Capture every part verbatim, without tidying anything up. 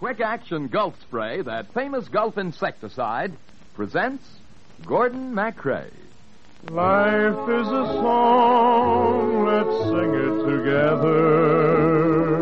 Quick Action Gulf Spray, that famous Gulf insecticide, presents Gordon MacRae. Life is a song, let's sing it together.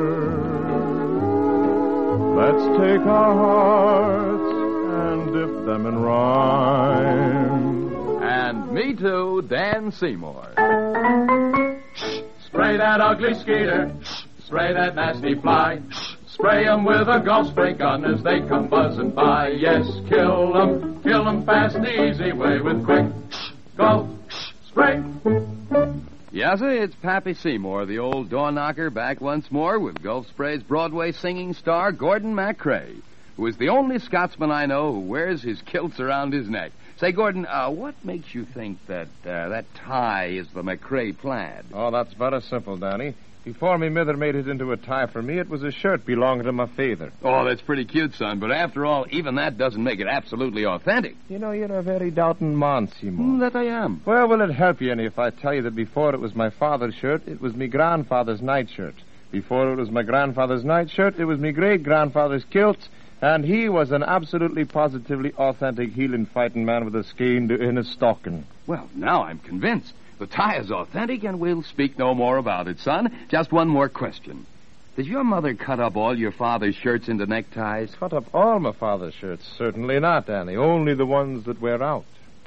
Let's take our hearts and dip them in rhyme. And me too, Dan Seymour. Spray that ugly skeeter. Spray that nasty fly. Spray 'em with a Gulf spray gun as they come buzzing by. Yes, kill 'em, kill 'em fast the easy way with quick Gulf spray. Yes, sir, it's Pappy Seymour, the old door knocker, back once more with Gulf Spray's Broadway singing star, Gordon MacRae, who is the only Scotsman I know who wears his kilts around his neck. Say, Gordon, uh, what makes you think that uh, that tie is the MacRae plaid? Oh, that's very simple, Danny. Before me mither made it into a tie for me, it was a shirt belonging to my father. Oh, that's pretty cute, son, but after all, even that doesn't make it absolutely authentic. You know, you're a very doubting man, Seymour. Mm, that I am. Well, will it help you any if I tell you that before it was my father's shirt, it was me grandfather's nightshirt. Before it was my grandfather's nightshirt, it was me great-grandfather's kilt, and he was an absolutely, positively authentic healing fighting man with a skein in his stocking. Well, now I'm convinced. The tie is authentic, and we'll speak no more about it, son. Just one more question. Did your mother cut up all your father's shirts into neckties? Cut up all my father's shirts? Certainly not, Danny. Only the ones that wear out.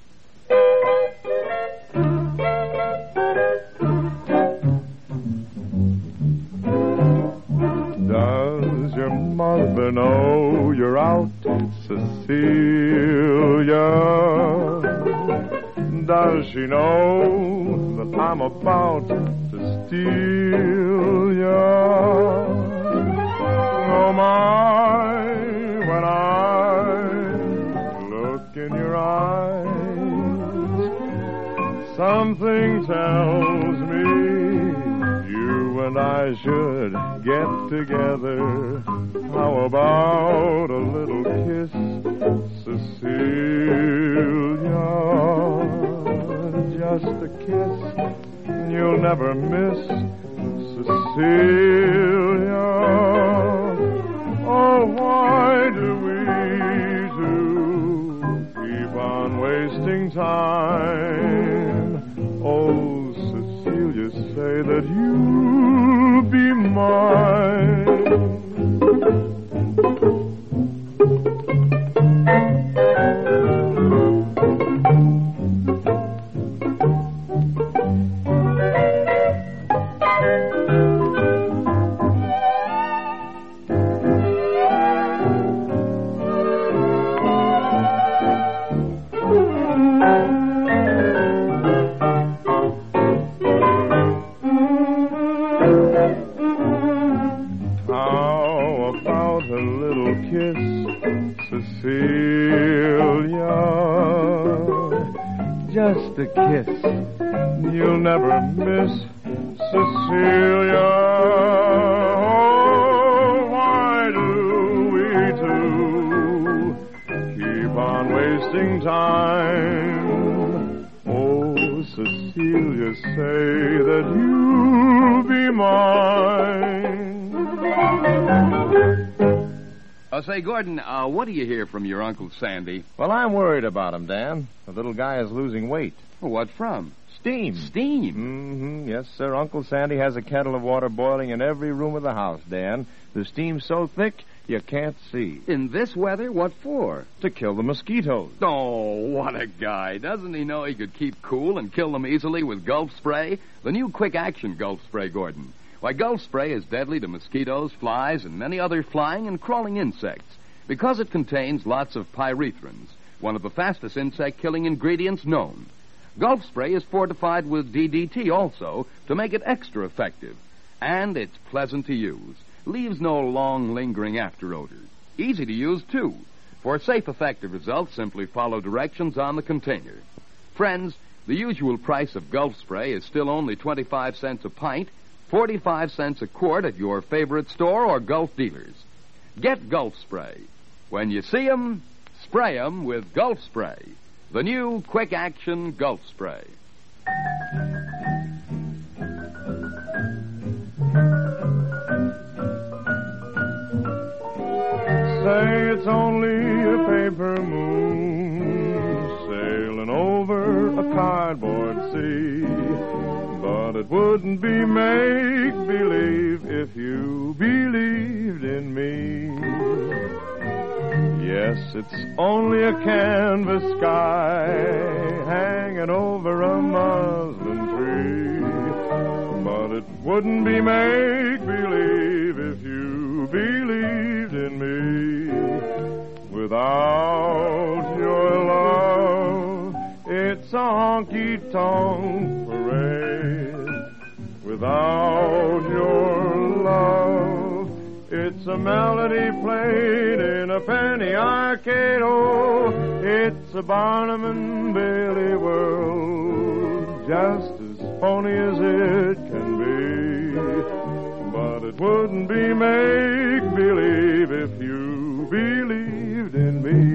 Does your mother know you're out, Cecilia? Does she know that I'm about to steal ya? Oh, my, when I look in your eyes, something tells me you and I should get together. How about a little kiss, Cecilia? Just a kiss, you'll never miss, Cecilia. Oh, why do we two keep on wasting time? Oh, Cecilia, say that you'll be mine. Just a kiss, you'll never miss, Cecilia. Oh, why do we two keep on wasting time? Oh, Cecilia, say that you'll be mine. Oh, say, Gordon, uh, what do you hear from your Uncle Sandy? Well, I'm worried about him, Dan. The little guy is losing weight. Well, what from? Steam. Steam? Mm-hmm. Yes, sir. Uncle Sandy has a kettle of water boiling in every room of the house, Dan. The steam's so thick, you can't see. In this weather? What for? To kill the mosquitoes. Oh, what a guy. Doesn't he know he could keep cool and kill them easily with Gulf Spray? The new Quick Action Gulf Spray, Gordon. Why, Gulf Spray is deadly to mosquitoes, flies, and many other flying and crawling insects because it contains lots of pyrethrins, one of the fastest insect-killing ingredients known. Gulf Spray is fortified with D D T also to make it extra effective. And it's pleasant to use. Leaves no long, lingering after-odor. Easy to use, too. For safe, effective results, simply follow directions on the container. Friends, the usual price of Gulf Spray is still only twenty-five cents a pint, forty-five cents a quart at your favorite store or Gulf dealers. Get Gulf Spray. When you see 'em, spray 'em with Gulf Spray. The new Quick Action Gulf Spray. say it's only a paper moon sailing over a cardboard sea. But it wouldn't be make-believe if you believed in me. Yes, it's only a canvas sky hanging over a muslin tree. But it wouldn't be make-believe if you believed in me. Without your love, it's a honky-tonk parade. Without your love, it's a melody played in a penny arcade. Oh, it's a Barnum and Bailey world, just as phony as it can be. But it wouldn't be make-believe if you believed in me.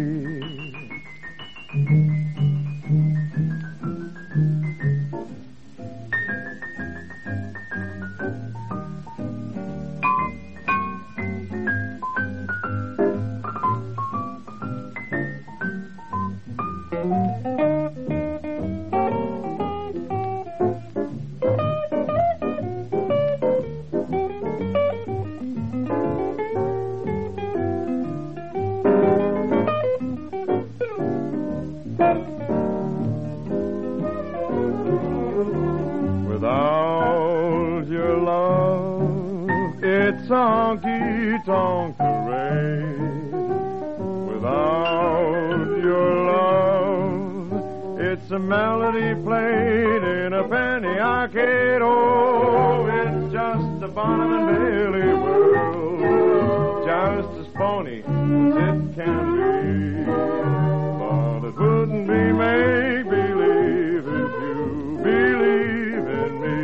Without your love, it's a honky-tonk parade. Without your love, it's a melody played in a penny arcade. Oh, it's just a Barnum and Bailey world, just as phony as it can be. But it wouldn't be make-believe if you believe in me.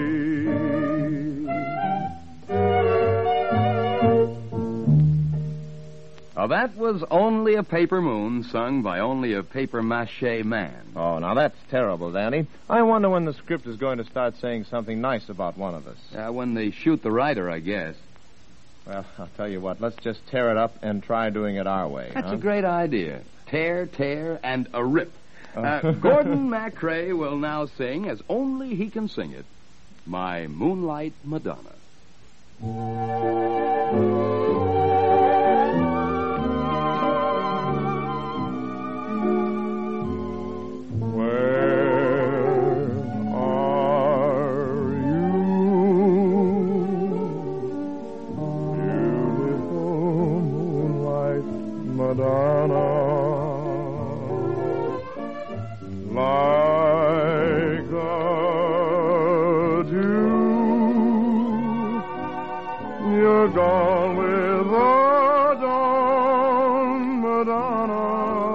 Now, that was Only a Paper Moon, sung by Only a Paper-Mache Man. Oh, now that's terrible, Danny. I wonder when the script is going to start saying something nice about one of us. Uh, when they shoot the writer, I guess. Well, I'll tell you what. Let's just tear it up and try doing it our way. That's huh? a great idea. Tear, tear, and a rip. Uh, Gordon MacRae will now sing, as only he can sing it, My Moonlight Madonna. Madonna, like the dew, you're gone with the dawn, Madonna,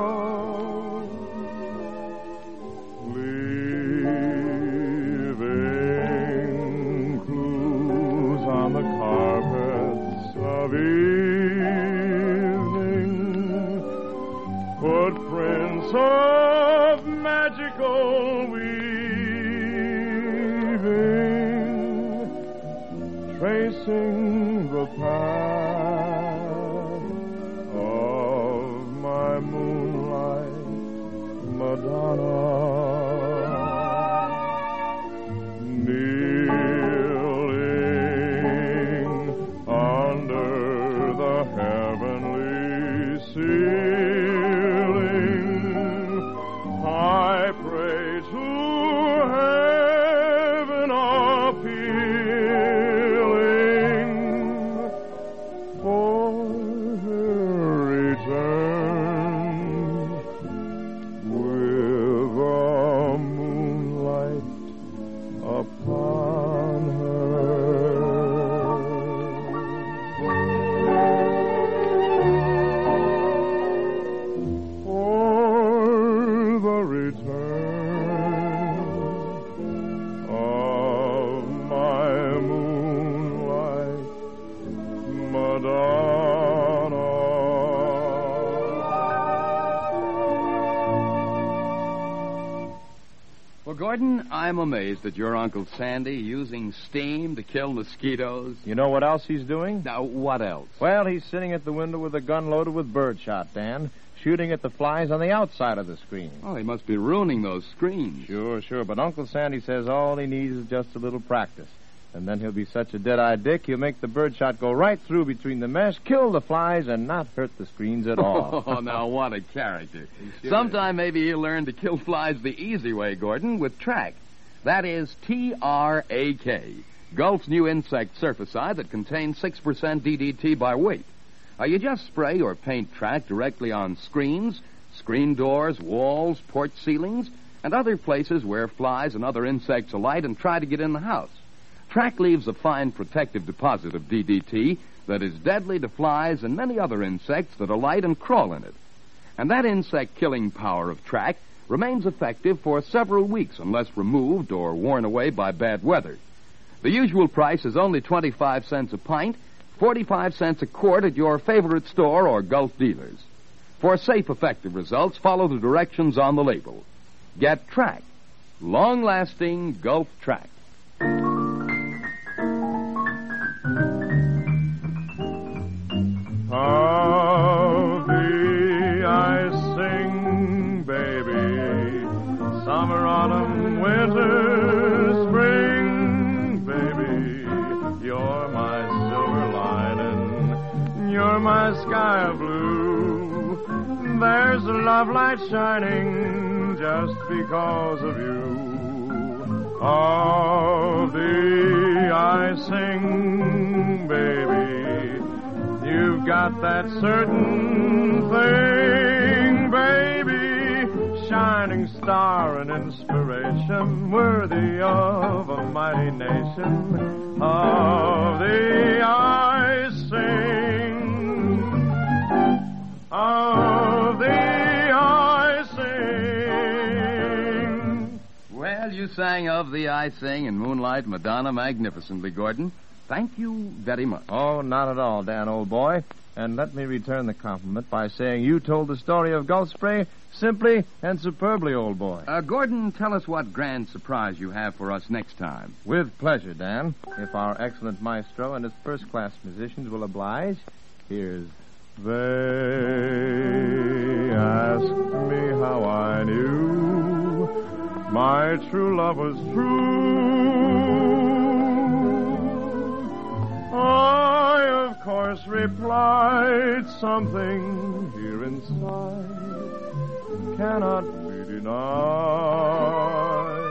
leaving clues on the carpets of evening. Footprints of magical weaving, tracing the path of my moonlight Madonna. Kneeling under the heavenly sea, I pray to heaven appealing for her return with the moonlight upon her. Gordon, I'm amazed at your Uncle Sandy using steam to kill mosquitoes. You know what else he's doing? Now, what else? Well, he's sitting at the window with a gun loaded with birdshot, Dan, shooting at the flies on the outside of the screen. Oh, he must be ruining those screens. Sure, sure. But Uncle Sandy says all he needs is just a little practice. And then he'll be such a dead-eyed dick, he'll make the birdshot go right through between the mesh, kill the flies, and not hurt the screens at all. Oh, now what a character. Sure Sometime maybe he'll learn to kill flies the easy way, Gordon, with Track. That is T R A K, Gulf's new insect surficide that contains six percent D D T by weight. Uh, you just spray or paint Track directly on screens, screen doors, walls, porch ceilings, and other places where flies and other insects alight and try to get in the house. Track leaves a fine protective deposit of D D T that is deadly to flies and many other insects that alight and crawl in it. And that insect-killing power of Track remains effective for several weeks unless removed or worn away by bad weather. The usual price is only twenty-five cents a pint, forty-five cents a quart at your favorite store or Gulf dealers. For safe, effective results, follow the directions on the label. Get Track. Long-lasting Gulf Track. Of thee I sing, baby, summer, autumn, winter, spring, baby, you're my silver lining, you're my sky of blue, there's a love light shining just because of you. Of thee I sing, baby, you've got that certain thing, baby, shining star and inspiration, worthy of a mighty nation. Of thee I sing, of thee I sing. Well, you sang Of Thee I Sing and Moonlight Madonna magnificently, Gordon. Thank you very much. Oh, not at all, Dan, old boy. And let me return the compliment by saying you told the story of Gulf Spray simply and superbly, old boy. Uh, Gordon, tell us what grand surprise you have for us next time. With pleasure, Dan. If our excellent maestro and his first-class musicians will oblige, here's They Asked Me How I Knew My True Love Was True. I, of course, replied something here inside cannot be denied.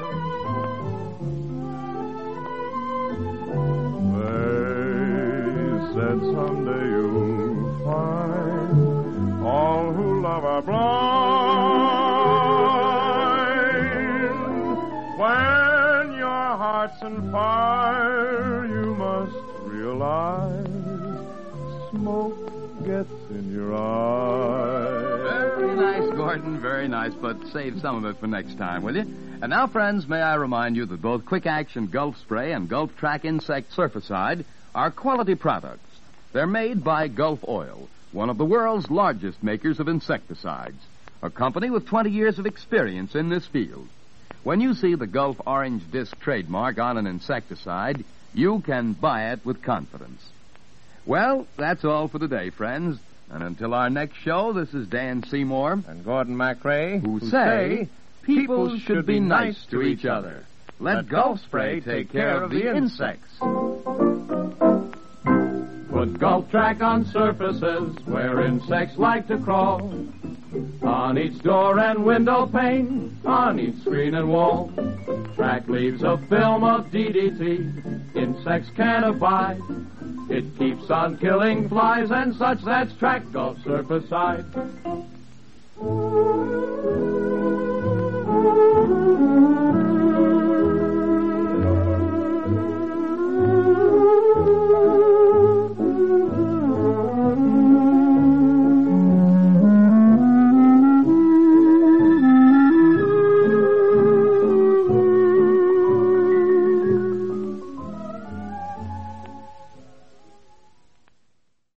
They said someday you'll find all who love are blind. When your heart's on fire, you must realize smoke gets in your eyes. Very nice, Gordon, very nice, but save some of it for next time, will you? And now, friends, may I remind you that both Quick Action Gulf Spray and Gulf Track Insect Surficide are quality products. They're made by Gulf Oil, one of the world's largest makers of insecticides, a company with twenty years of experience in this field. When you see the Gulf Orange Disc trademark on an insecticide, you can buy it with confidence. Well, that's all for today, friends. And until our next show, this is Dan Seymour and Gordon MacRae, who, who say people should be nice to each other. Let, Let Gulf Spray take care of the insects. Put Gulf Track on surfaces where insects like to crawl. On each door and window pane, on each screen and wall. Track leaves a film of D D T insects can't abide. It keeps on killing flies and such. That's Track Gulf Surficide.